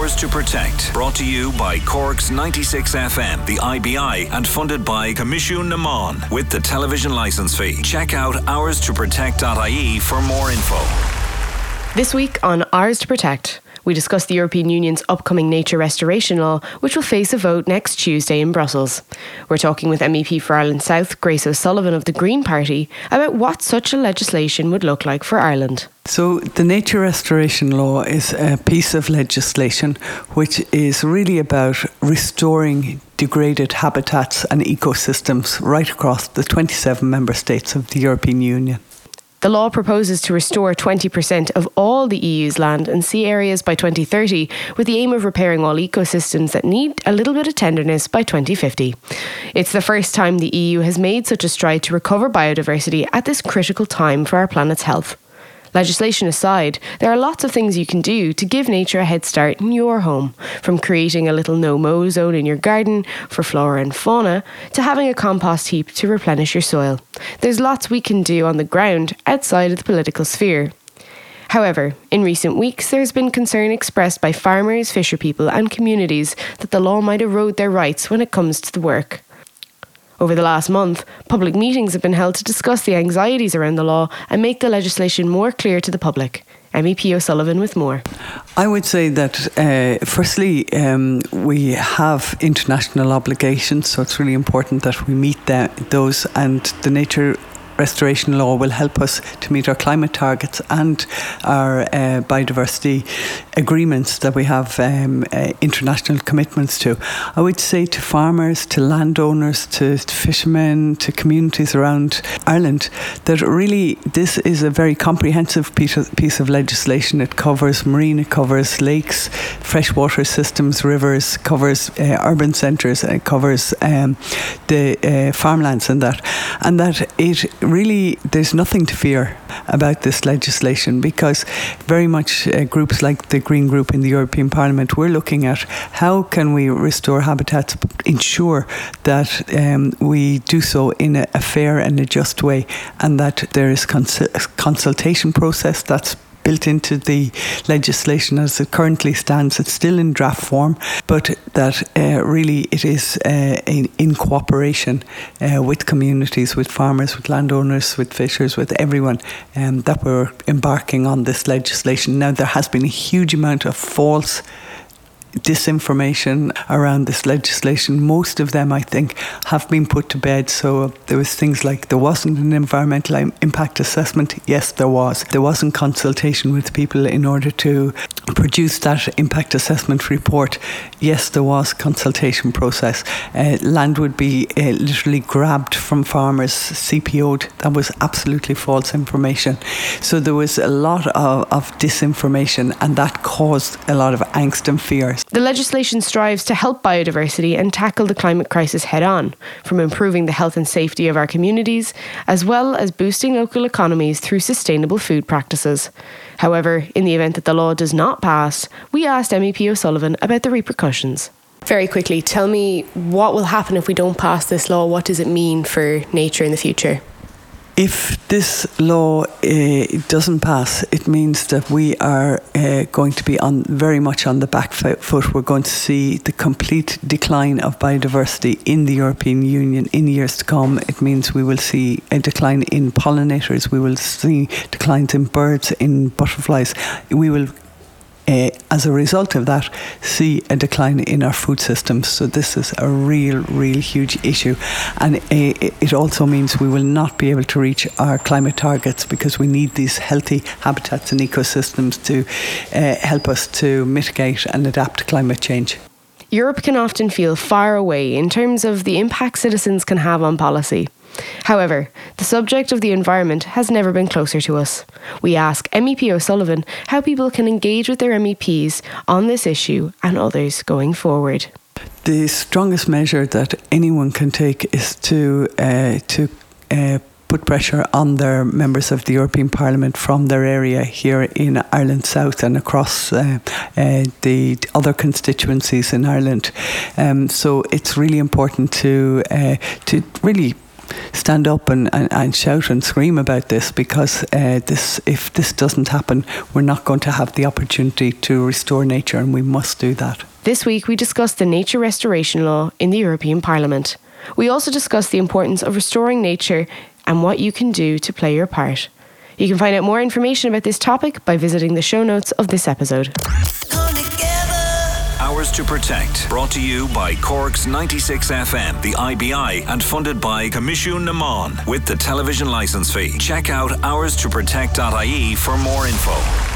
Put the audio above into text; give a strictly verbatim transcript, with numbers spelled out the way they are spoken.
Ours to Protect, brought to you by Cork's ninety-six F M, the I B I, and funded by Comisiún na Mán with the television licence fee. Check out ours to protect dot I E for more info. This week on Ours to Protect, we discuss the European Union's upcoming nature restoration law, which will face a vote next Tuesday in Brussels. We're talking with M E P for Ireland South, Grace O'Sullivan of the Green Party, about what such a legislation would look like for Ireland. So the nature restoration law is a piece of legislation which is really about restoring degraded habitats and ecosystems right across the twenty-seven member states of the European Union. The law proposes to restore twenty percent of all the E U's land and sea areas by twenty thirty, with the aim of repairing all ecosystems that need a little bit of tenderness by twenty fifty. It's the first time the E U has made such a stride to recover biodiversity at this critical time for our planet's health. Legislation aside, there are lots of things you can do to give nature a head start in your home, from creating a little no-mow zone in your garden for flora and fauna, to having a compost heap to replenish your soil. There's lots we can do on the ground outside of the political sphere. However, in recent weeks, there's been concern expressed by farmers, fisher people and communities that the law might erode their rights when it comes to the work. Over the last month, public meetings have been held to discuss the anxieties around the law and make the legislation more clear to the public. M E P O'Sullivan with more. I would say that, uh, firstly, um, we have international obligations, so it's really important that we meet that, those, and the nature restoration law will help us to meet our climate targets and our uh, biodiversity agreements that we have um, uh, international commitments to. I would say to farmers, to landowners, to, to fishermen, to communities around Ireland that really this is a very comprehensive piece of, piece of legislation. It covers marine, it covers lakes, freshwater systems, rivers, covers uh, urban centres, it covers um, the uh, farmlands and that. And that it really, there's nothing to fear about this legislation because very much uh, groups like the Green Group in the European Parliament, we're looking at how can we restore habitats, ensure that um, we do so in a, a fair and a just way, and that there is cons- a consultation process that's built into the legislation as it currently stands. It's still in draft form, but that uh, really it is uh, in, in cooperation uh, with communities, with farmers, with landowners, with fishers, with everyone um, that we're embarking on this legislation. Now, there has been a huge amount of false disinformation around this legislation. Most of them, I think, have been put to bed. So there was things like there wasn't an environmental impact assessment. Yes, there was. There wasn't consultation with people in order to produce that impact assessment report. Yes, there was consultation process. Uh, land would be uh, literally grabbed from farmers, C P O'd. That was absolutely false information. So there was a lot of, of disinformation, and that caused a lot of angst and fear. The legislation strives to help biodiversity and tackle the climate crisis head-on, from improving the health and safety of our communities, as well as boosting local economies through sustainable food practices. However, in the event that the law does not pass, we asked M E P O'Sullivan about the repercussions. Very quickly, tell me what will happen if we don't pass this law? What does it mean for nature in the future? If this law uh, doesn't pass, it means that we are uh, going to be on very much on the back foot. We're going to see the complete decline of biodiversity in the European Union in years to come. It means we will see a decline in pollinators. We will see declines in birds, in butterflies. We will Uh, as a result of that, see a decline in our food systems. So this is a real, real huge issue. And uh, it also means we will not be able to reach our climate targets because we need these healthy habitats and ecosystems to uh, help us to mitigate and adapt to climate change. Europe can often feel far away in terms of the impact citizens can have on policy. However, the subject of the environment has never been closer to us. We ask M E P O'Sullivan how people can engage with their M E Ps on this issue and others going forward. The strongest measure that anyone can take is to uh, to uh, put pressure on their members of the European Parliament from their area here in Ireland South and across uh, uh, the other constituencies in Ireland. Um, so it's really important to uh, to really stand up and, and, and shout and scream about this, because uh, this, if this doesn't happen, we're not going to have the opportunity to restore nature, and we must do that. This week we discussed the nature restoration law in the European Parliament. We also discussed the importance of restoring nature and what you can do to play your part. You can find out more information about this topic by visiting the show notes of this episode. Hours to Protect, brought to you by Cork's ninety-six F M, the I B I, and funded by Commission Naman with the television licence fee. Check out hours to protect dot I E for more info.